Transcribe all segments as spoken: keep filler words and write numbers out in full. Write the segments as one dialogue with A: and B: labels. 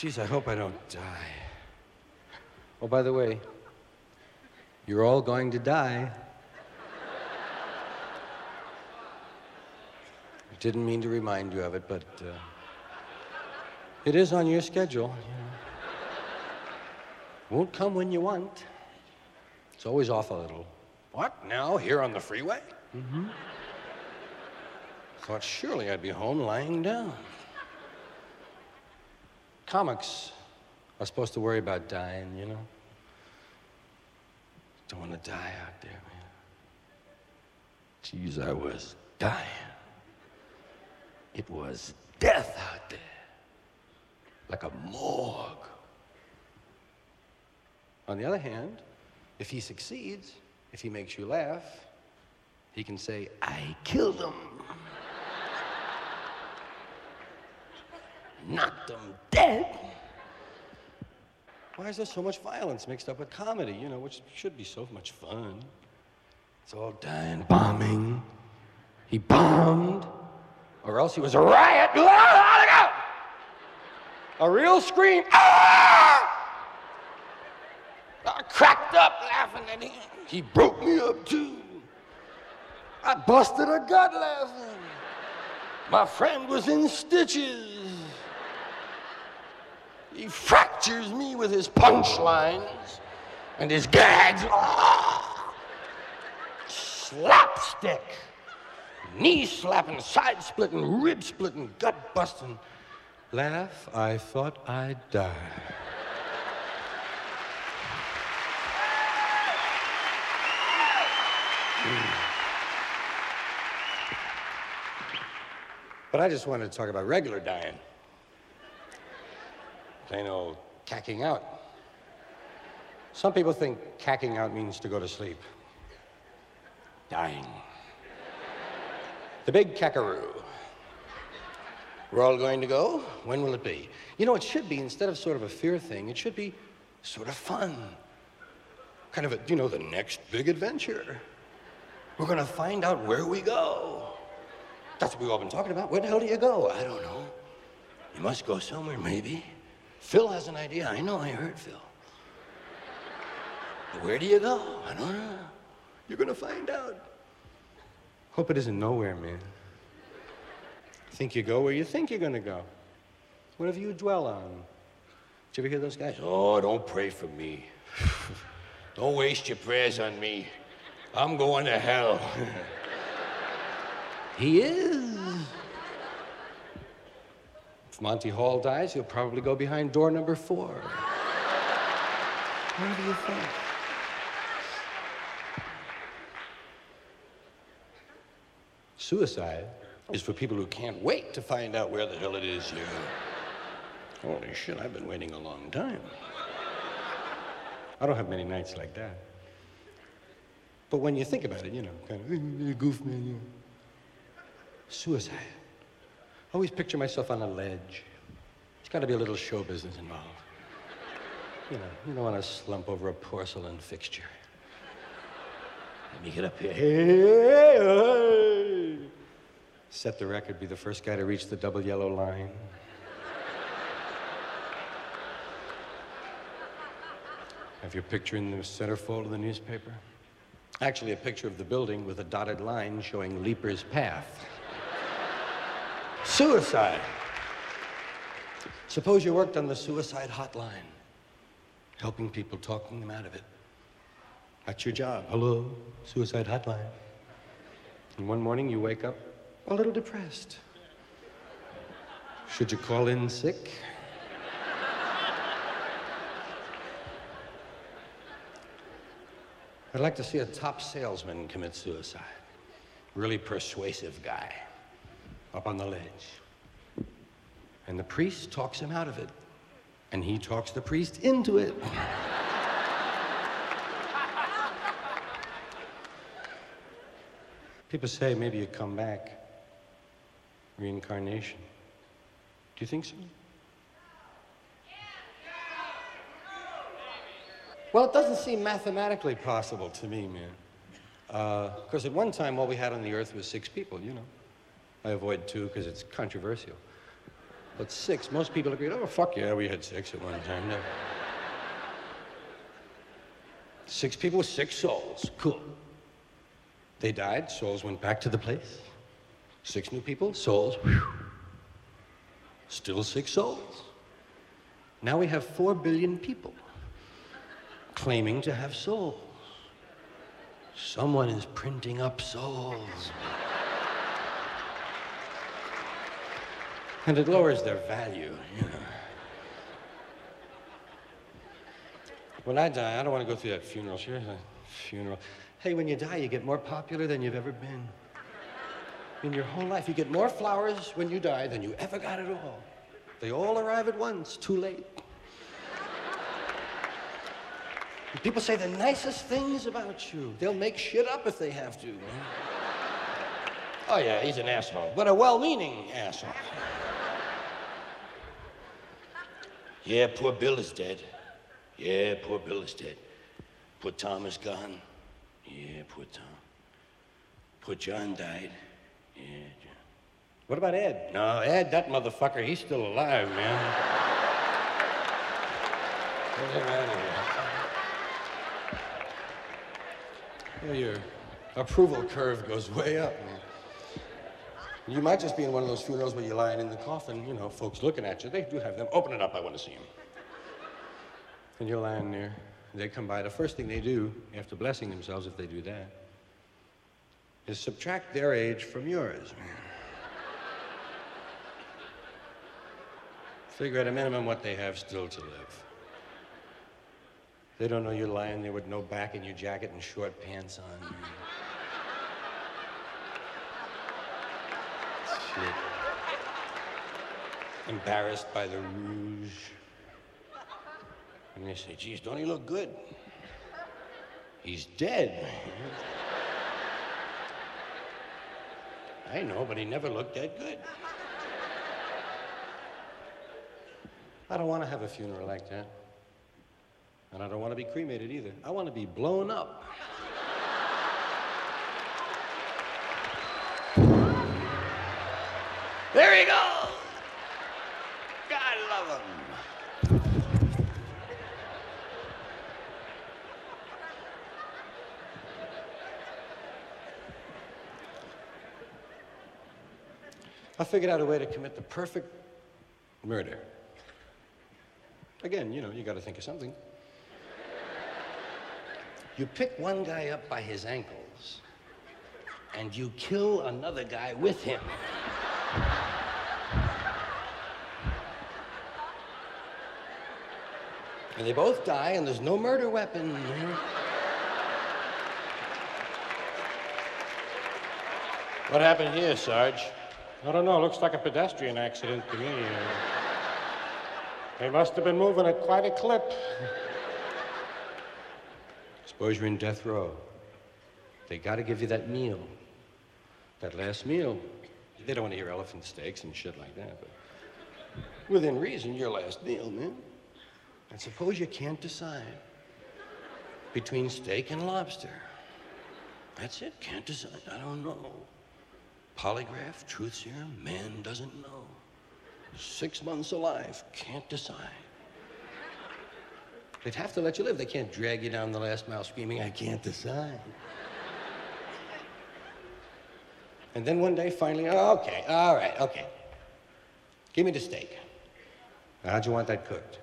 A: Geez, I hope I don't die. Oh, by the way, you're all going to die. I didn't mean to remind you of it, but uh, it is on your schedule. You know. Won't come when you want. It's always off a little. What, now, here on the freeway? Mm-hmm. Thought surely I'd be home lying down. Comics are supposed to worry about dying, you know? Don't want to die out there, man. Geez, I was dying. It was death out there. Like a morgue. On the other hand, if he succeeds, if he makes you laugh, he can say, I killed him. Knocked him dead. Why is there so much violence mixed up with comedy, you know, which should be so much fun? It's all dying, bombing. He bombed, or else he was a riot. A real scream. Ah! I cracked up laughing at him. He broke me up too. I busted a gut laughing. My friend was in stitches. He fractures me with his punchlines and his gags. Oh! Slapstick. Knee slapping, side splitting, rib splitting, gut busting. Laugh, I thought I'd die. Mm. But I just wanted to talk about regular dying. Plain old cacking out. Some people think cacking out means to go to sleep. Dying. The big cackaroo. We're all going to go. When will it be? You know, it should be, instead of sort of a fear thing, it should be sort of fun. Kind of a, you know, the next big adventure. We're gonna find out where we go. That's what we've all been talking about. Where the hell do you go? I don't know. You must go somewhere, maybe. Phil has an idea. I know, I heard Phil. But where do you go? I don't know. You're gonna find out. Hope it isn't nowhere, man. Think you go where you think you're gonna go. Whatever you dwell on. Did you ever hear those guys? Oh, don't pray for me. Don't waste your prayers on me. I'm going to hell. He is. If Monty Hall dies, he'll probably go behind door number four. What do you think? Suicide is for people who can't wait to find out where the hell it is you're... Holy shit, I've been waiting a long time. I don't have many nights like that. But when you think about it, you know, kind of, goof, man, you know. Suicide. I always picture myself on a ledge. There's got to be a little show business involved. You know, you don't want to slump over a porcelain fixture. Let me get up here. Hey, hey. Set the record, be the first guy to reach the double yellow line. Have your picture in the centerfold of the newspaper. Actually, a picture of the building with a dotted line showing Leaper's Path. Suicide. Suppose you worked on the suicide hotline, helping people, talking them out of it. That's your job. Hello, suicide hotline. And one morning you wake up a little depressed. Should you call in sick? I'd like to see a top salesman commit suicide. Really persuasive guy, up on the ledge. And the priest talks him out of it. And he talks the priest into it. People say maybe you come back. Reincarnation. Do you think so? Well, it doesn't seem mathematically possible to me, man. Because uh, at one time, all we had on the earth was six people, you know. I avoid two because it's controversial. But six, most people agree, oh, fuck yeah, we had six at one time. No. Six people, six souls. Cool. They died, souls went back to the place. Six new people, souls, whew. Still six souls. Now we have four billion people claiming to have souls. Someone is printing up souls. And it lowers their value, you know. When I die, I don't want to go through that funeral. Sure, a funeral. Hey, when you die, you get more popular than you've ever been. In your whole life, you get more flowers when you die than you ever got at all. They all arrive at once, too late. And people say the nicest things about you. They'll make shit up if they have to. Man. Oh, yeah, he's an asshole, but a well-meaning asshole. Yeah, poor Bill is dead. Yeah, poor Bill is dead. Poor Tom is gone. Yeah, poor Tom. Poor John died. Yeah, John. What about Ed? No, Ed, that motherfucker, he's still alive, man. Get him out of here. Well, your approval curve goes way up, man. You might just be in one of those funerals where you're lying in the coffin, you know, folks looking at you. They do have them. Open it up, I want to see him. And you're lying there. They come by. The first thing they do, after blessing themselves, if they do that, is subtract their age from yours. Figure at a minimum what they have still to live. They don't know you're lying there with no back in your jacket and short pants on. Shit. Embarrassed by the rouge. And they say, geez, don't he look good? He's dead. I know, but he never looked that good. I don't want to have a funeral like that. And I don't want to be cremated either. I want to be blown up. There he goes! God love him. I figured out a way to commit the perfect murder. Again, you know, you got to think of something. You pick one guy up by his ankles, and you kill another guy with him. And they both die, and there's no murder weapon. What happened here, Sarge? I don't know. Looks like a pedestrian accident to me. They must have been moving at quite a clip. Suppose you're in death row. They got to give you that meal. That last meal. They don't want to hear elephant steaks and shit like that, but within reason, your last meal, man. And suppose you can't decide between steak and lobster. That's it, can't decide. I don't know. Polygraph, truth serum, man doesn't know. Six months alive, can't decide. They'd have to let you live. They can't drag you down the last mile screaming, I can't decide. And then one day, finally, oh, okay, all right, okay. Give me the steak. How'd you want that cooked?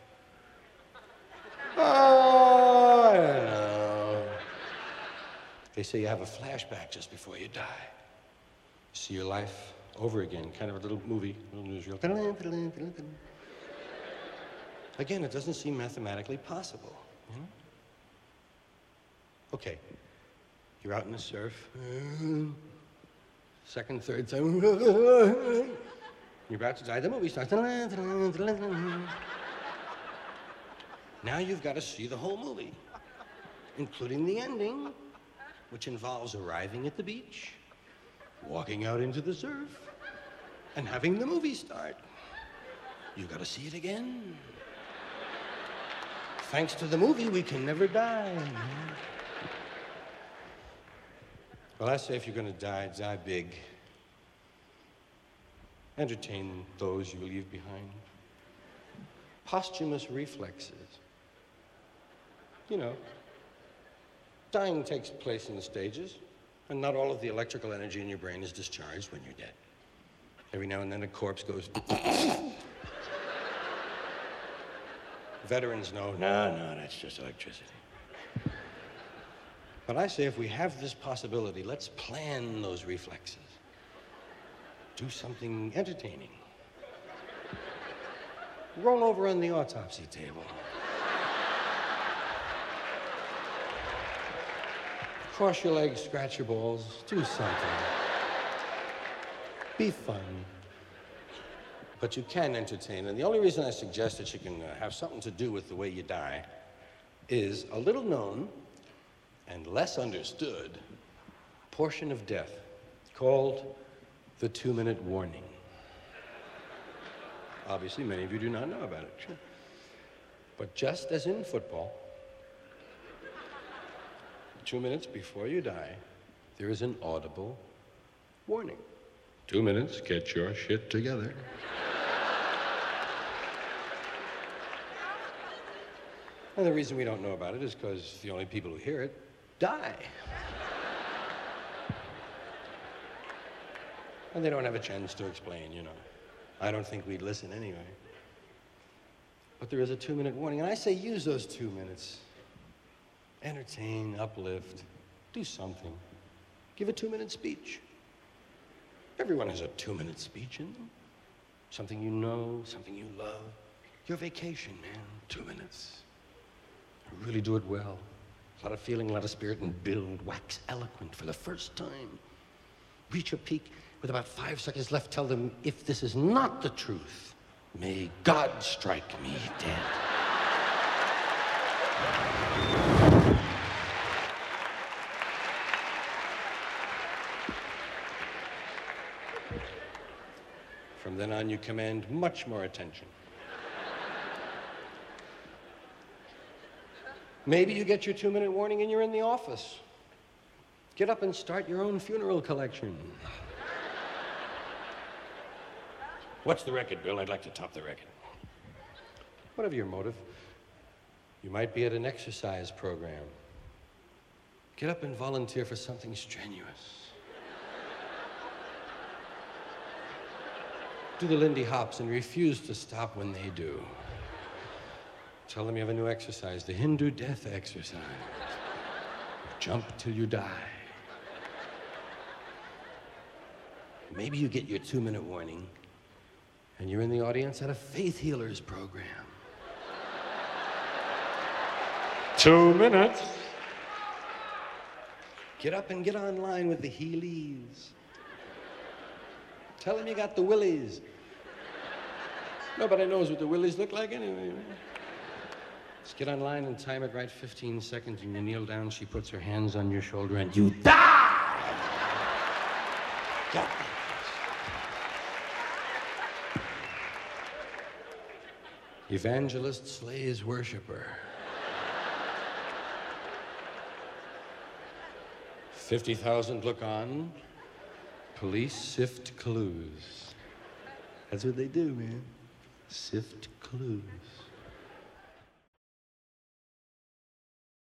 A: Oh, I don't know. They say you have a flashback just before you die. You see your life over again, kind of a little movie, a little newsreel. Again, it doesn't seem mathematically possible, you know? Okay, you're out in the surf. Second, third time. You're about to die. The movie starts. Now you've got to see the whole movie, including the ending, which involves arriving at the beach, walking out into the surf, and having the movie start. You've got to see it again. Thanks to the movie, we can never die. Well, I say if you're going to die, die big. Entertain those you leave behind. Posthumous reflexes. You know, dying takes place in stages, and not all of the electrical energy in your brain is discharged when you're dead. Every now and then a corpse goes. Veterans know, no, no, that's just electricity. But I say if we have this possibility, let's plan those reflexes. Do something entertaining. Roll over on the autopsy table. Cross your legs, scratch your balls, do something. Be fun. But you can entertain, and the only reason I suggest that you can uh, have something to do with the way you die is a little known and less understood portion of death called the two-minute warning. Obviously, many of you do not know about it. But just as in football, two minutes before you die, there is an audible warning. Two minutes, get your shit together. And the reason we don't know about it is because the only people who hear it die. And they don't have a chance to explain, you know. I don't think we'd listen anyway. But there is a two-minute warning, and I say use those two minutes. Entertain, uplift, do something. Give a two-minute speech. Everyone has a two-minute speech in them. Something you know, something you love. Your vacation, man, two minutes. Really do it well. A lot of feeling, a lot of spirit, and build, wax eloquent for the first time. Reach a peak with about five seconds left. Tell them, if this is not the truth, may God strike me dead. From then on, you command much more attention. Maybe you get your two-minute warning and you're in the office. Get up and start your own funeral collection. What's the record, Bill? I'd like to top the record. Whatever your motive, you might be at an exercise program. Get up and volunteer for something strenuous. Do the Lindy Hops and refuse to stop when they do. Tell them you have a new exercise, the Hindu death exercise. Jump till you die. Maybe you get your two-minute warning and you're in the audience at a faith healers program. Two minutes. Get up and get online with the Heelys. Tell them you got the willies. Nobody knows what the willies look like anyway. Right? Just get online and time it right fifteen seconds, and you kneel down, she puts her hands on your shoulder, and you die! Yeah. Evangelist slays worshiper. fifty thousand look on. Police sift clues. That's what they do, man. Sift clues.